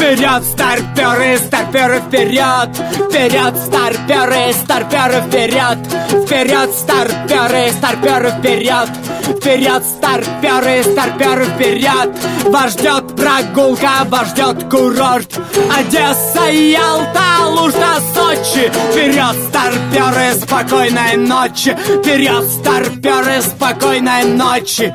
Вперед, старперы, старперы, вперед! Вперед, старперы, старперы, вперед! Вперед, старперы, старперы, вперед! Вперед, старперы, старперы, вперед! Вас ждет прогулка, вас ждет курорт. Одесса, Ялта, Лужда, Сочи. Вперед, старперы, спокойной ночи. Вперед, старперы, спокойной ночи.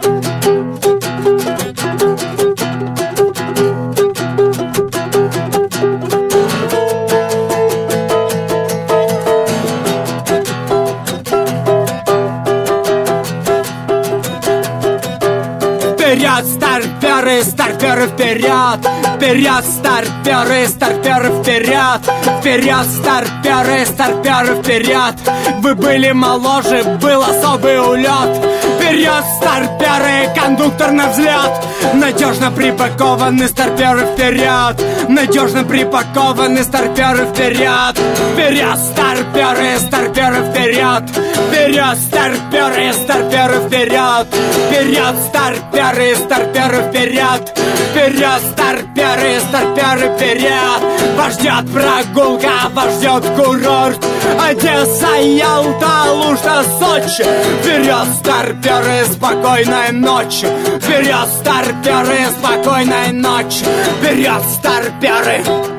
Вперед, старперы, старперы, вперед! Вперед, старперы, старперы, вперед! Вперед, старперы, старперы, вперед! Вы были моложе, был особый улет. Вперед, старперы, кондуктор на взлет! Надежно припакованы старперы, вперед! Надежно припакованы старперы, вперед! Вперед, старперы, старперы, вперед! Вперед, старперы, старперы, вперед! Вперед, старперы, старперы, вперед! Вперед, старперы, старперы, вперед! Вас ждет прогулка, вас ждет курорт. Одесса, Ялта, Лужда, Сочи. Вперед, старперы, спокойной ночи. Вперед, старперы, спокойной ночи. Вперед, старперы.